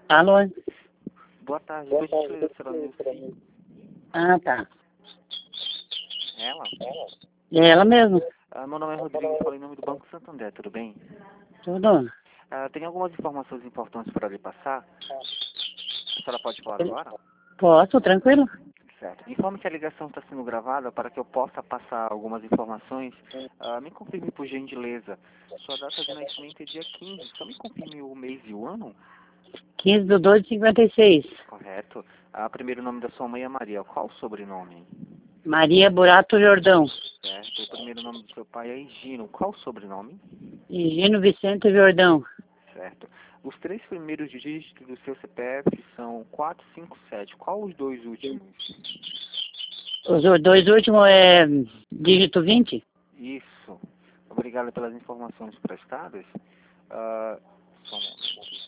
Alô? Boa tarde, por gentileza, será Nilce? Ah, tá. Ela? É ela mesmo? Meu nome é Rodrigo, falo em nome do Banco Santander, tudo bem? Tudo? Tem algumas informações importantes para lhe passar. A senhora pode falar agora? Posso, tranquilo? Certo. Informe que a ligação está sendo gravada para que eu possa passar algumas informações. Me confirme, por gentileza, sua data de nascimento é dia 15. Só me confirme o mês e o ano? 15/2/56. Correto. Primeiro nome da sua mãe é Maria. Qual o sobrenome? Maria Burato Jordão. Certo. O primeiro nome do seu pai é Higino. Qual o sobrenome? Higino Vicente Jordão. Certo. Os três primeiros dígitos do seu CPF são 457. Qual os dois últimos? Os dois últimos é dígito 20? Isso. Obrigado pelas informações prestadas. Só um momento.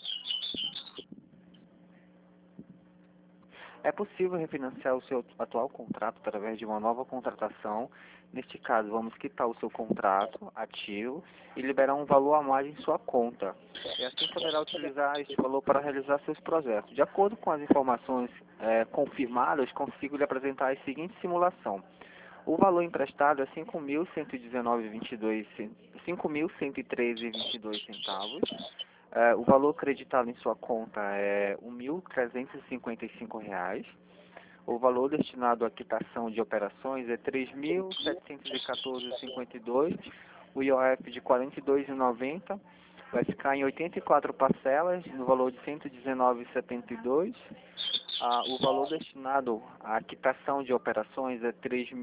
É possível refinanciar o seu atual contrato através de uma nova contratação. Neste caso, vamos quitar o seu contrato ativo e liberar um valor a mais em sua conta. E assim poderá utilizar este valor para realizar seus projetos. De acordo com as informações confirmadas, consigo lhe apresentar a seguinte simulação. O valor emprestado é 5.113,22 centavos. O valor acreditado em sua conta é R$ 1.355. O valor destinado à quitação de operações é R$ 3.714,52. O IOF de R$ 42,90. Vai ficar em 84 parcelas, no valor de R$ 119,72. O valor destinado à quitação de operações é R$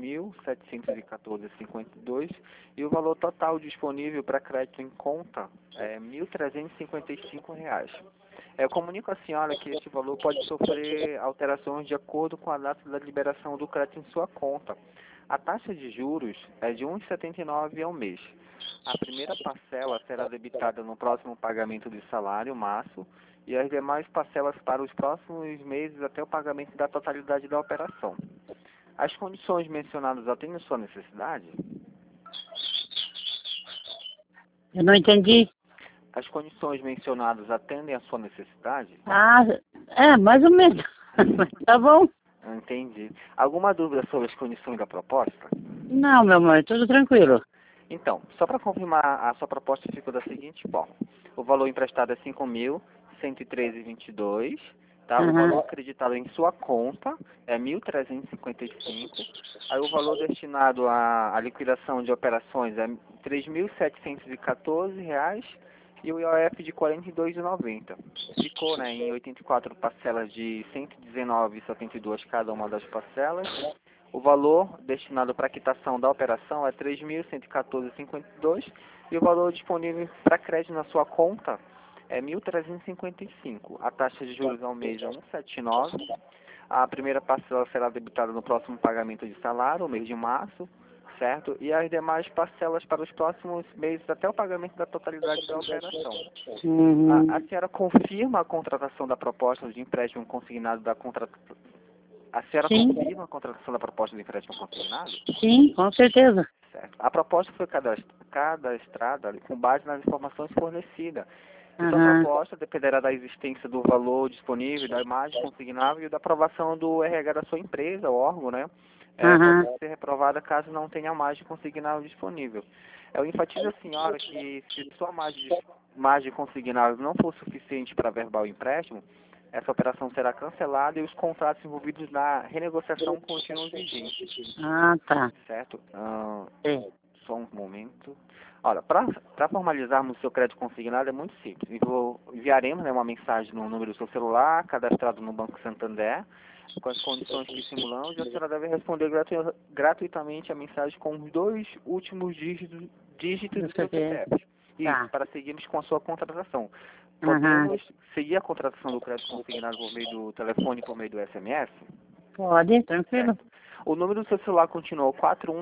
3.714,52 e o valor total disponível para crédito em conta é R$ 1.355. Eu comunico à senhora que este valor pode sofrer alterações de acordo com a data da liberação do crédito em sua conta. A taxa de juros é de R$ 1,79 ao mês. A primeira parcela será debitada no próximo pagamento de salário, março, e as demais parcelas para os próximos meses até o pagamento da totalidade da operação. As condições mencionadas atendem a sua necessidade? Eu não entendi. As condições mencionadas atendem a sua necessidade? Mais ou menos. Tá bom? Entendi. Alguma dúvida sobre as condições da proposta? Não, meu amor, tudo tranquilo. Então, só para confirmar, a sua proposta ficou da seguinte forma. O valor emprestado é 5.113,22, tá? O valor acreditado em sua conta é 1.355. Aí o valor destinado à liquidação de operações é R$ 3.714 e o IOF de R$ 42,90. Ficou, né, em 84 parcelas de R$ 119,72 cada uma das parcelas. O valor destinado para a quitação da operação é R$ 3.114,52 e o valor disponível para crédito na sua conta é R$ 1.355. A taxa de juros ao mês é 1,79. A primeira parcela será debitada no próximo pagamento de salário, o mês de março, certo? E as demais parcelas para os próximos meses até o pagamento da totalidade da operação. A senhora confirma a contratação da proposta de empréstimo consignado da contratação? A senhora confirma a contratação da proposta de empréstimo consignado? Sim, com certeza. Certo. A proposta foi cadastrada com base nas informações fornecidas. Então, a proposta dependerá da existência do valor disponível, da imagem consignável e da aprovação do RH da sua empresa, o órgão, né? Pode ser reprovada caso não tenha margem consignável disponível. Eu enfatizo a senhora que se sua margem consignável não for suficiente para averbar o empréstimo, essa operação será cancelada e os contratos envolvidos na renegociação continuam vigentes. Tá. Certo? Só um momento. Olha, para formalizarmos o seu crédito consignado é muito simples. Enviaremos, né, uma mensagem no número do seu celular, cadastrado no Banco Santander, com as condições que simulamos, e a senhora deve responder gratuitamente a mensagem com os dois últimos dígitos do seu CPF. Isso, para seguirmos com a sua contratação. Podemos seguir a contratação do crédito consignado por meio do telefone e por meio do SMS? Pode, tranquilo. Certo. O número do seu celular continuou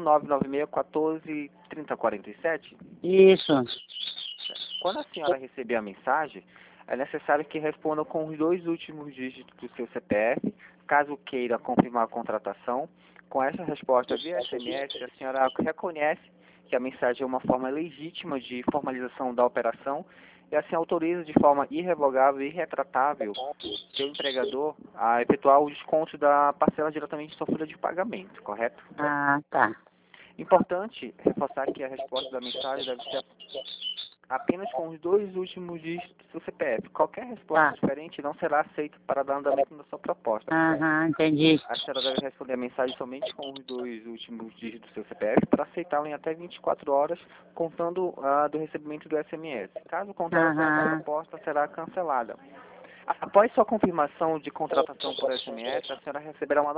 41996143047? Isso. Quando a senhora receber a mensagem, é necessário que responda com os dois últimos dígitos do seu CPF, caso queira confirmar a contratação. Com essa resposta via SMS, a senhora reconhece que a mensagem é uma forma legítima de formalização da operação e assim autoriza de forma irrevogável e irretratável seu empregador a efetuar o desconto da parcela diretamente em sua folha de pagamento, correto? Ah, tá. Importante reforçar que a resposta da mensagem deve ser apenas com os 2 últimos dígitos do seu CPF. Qualquer resposta Tá. diferente não será aceita para dar andamento na sua proposta. Aham, entendi. A senhora deve responder a mensagem somente com os 2 últimos dígitos do seu CPF para aceitá-la em até 24 horas, contando do recebimento do SMS. Caso contrário, a sua Aham. proposta será cancelada. Após sua confirmação de contratação por SMS, a senhora receberá uma